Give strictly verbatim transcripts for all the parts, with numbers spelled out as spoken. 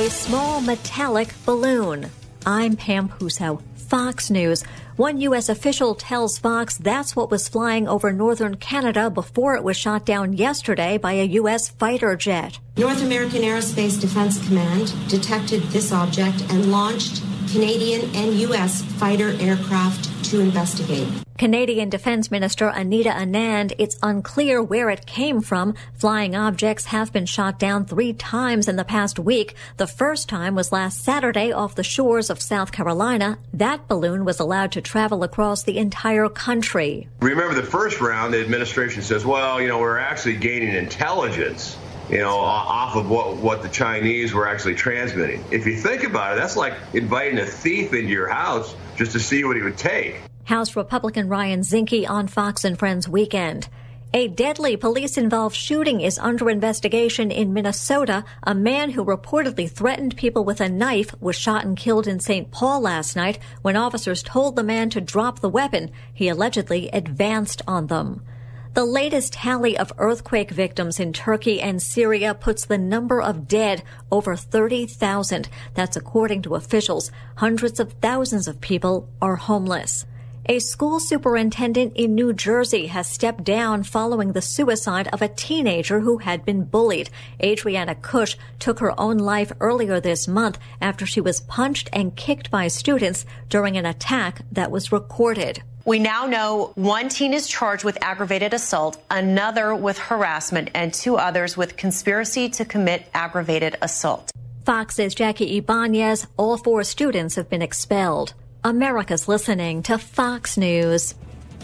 A small metallic balloon. I'm Pam Puso, Fox News. One U S official tells Fox that's what was flying over northern Canada before it was shot down yesterday by a U S fighter jet. North American Aerospace Defense Command detected this object and launched Canadian and U S fighter aircraft to investigate. Canadian Defense Minister Anita Anand, it's unclear where it came from. Flying objects have been shot down three times in the past week. The first time was last Saturday off the shores of South Carolina. That balloon was allowed to travel across the entire country. Remember the first round, the administration says, well, you know, we're actually gaining intelligence, you know, off of what, what the Chinese were actually transmitting. If you think about it, that's like inviting a thief into your house just to see what he would take. House Republican Ryan Zinke on Fox and Friends Weekend. A deadly police-involved shooting is under investigation in Minnesota. A man who reportedly threatened people with a knife was shot and killed in Saint Paul last night when officers told the man to drop the weapon. He allegedly advanced on them. The latest tally of earthquake victims in Turkey and Syria puts the number of dead over thirty thousand. That's according to officials. Hundreds of thousands of people are homeless. A school superintendent in New Jersey has stepped down following the suicide of a teenager who had been bullied. Adriana Cush took her own life earlier this month after she was punched and kicked by students during an attack that was recorded. We now know one teen is charged with aggravated assault, another with harassment, and two others with conspiracy to commit aggravated assault. Fox's Jackie Ibanez, all four students have been expelled. America's listening to Fox News.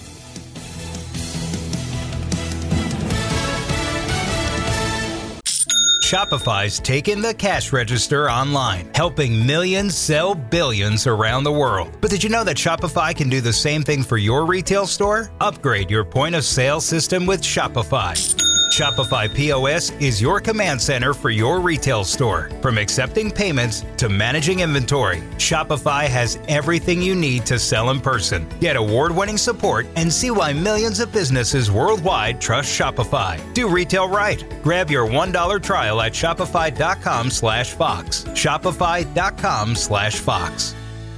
Shopify's taken the cash register online, helping millions sell billions around the world. But did you know that Shopify can do the same thing for your retail store? Upgrade your point of sale system with Shopify. Shopify P O S is your command center for your retail store. From accepting payments to managing inventory, Shopify has everything you need to sell in person. Get award-winning support and see why millions of businesses worldwide trust Shopify. Do retail right. Grab your one dollar trial at shopify.com slash Fox. Shopify.com slash Fox.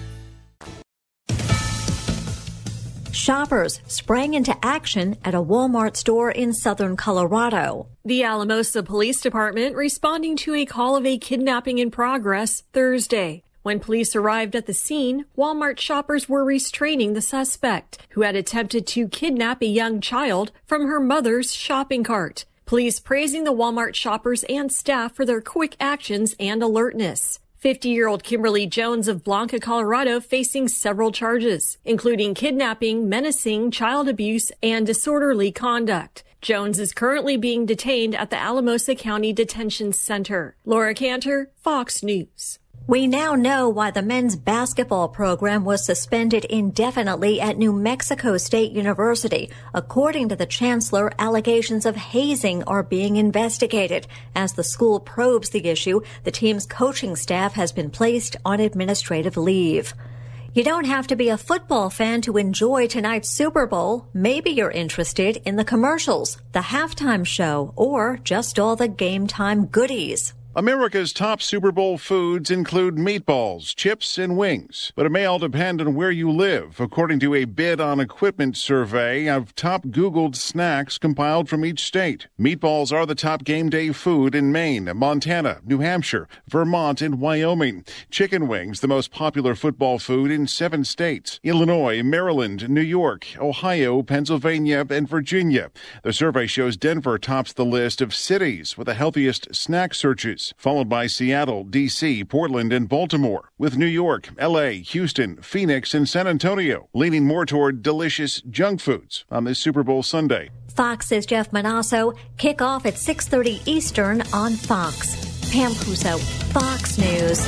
Shoppers sprang into action at a Walmart store in southern Colorado. The Alamosa Police Department responding to a call of a kidnapping in progress Thursday. When police arrived at the scene, Walmart shoppers were restraining the suspect, who had attempted to kidnap a young child from her mother's shopping cart. Police praising the Walmart shoppers and staff for their quick actions and alertness. fifty-year-old Kimberly Jones of Blanca, Colorado, facing several charges, including kidnapping, menacing, child abuse, and disorderly conduct. Jones is currently being detained at the Alamosa County Detention Center. Laura Cantor, Fox News. We now know why the men's basketball program was suspended indefinitely at New Mexico State University. According to the chancellor, allegations of hazing are being investigated. As the school probes the issue, the team's coaching staff has been placed on administrative leave. You don't have to be a football fan to enjoy tonight's Super Bowl. Maybe you're interested in the commercials, the halftime show, or just all the game time goodies. America's top Super Bowl foods include meatballs, chips, and wings. But it may all depend on where you live, according to a Bid on Equipment survey of top Googled snacks compiled from each state. Meatballs are the top game day food in Maine, Montana, New Hampshire, Vermont, and Wyoming. Chicken wings, the most popular football food in seven states: Illinois, Maryland, New York, Ohio, Pennsylvania, and Virginia. The survey shows Denver tops the list of cities with the healthiest snack searches, followed by Seattle, D C, Portland, and Baltimore, with New York, L A, Houston, Phoenix, and San Antonio leaning more toward delicious junk foods on this Super Bowl Sunday. Fox's Jeff Manasso. Kick off at six thirty Eastern on Fox. Pam Puso, Fox News.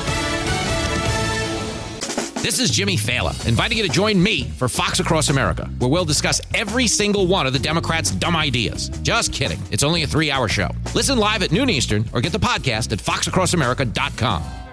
This is Jimmy Fallon, inviting you to join me for Fox Across America, where we'll discuss every single one of the Democrats' dumb ideas. Just kidding. It's only a three-hour show. Listen live at noon Eastern or get the podcast at fox across america dot com.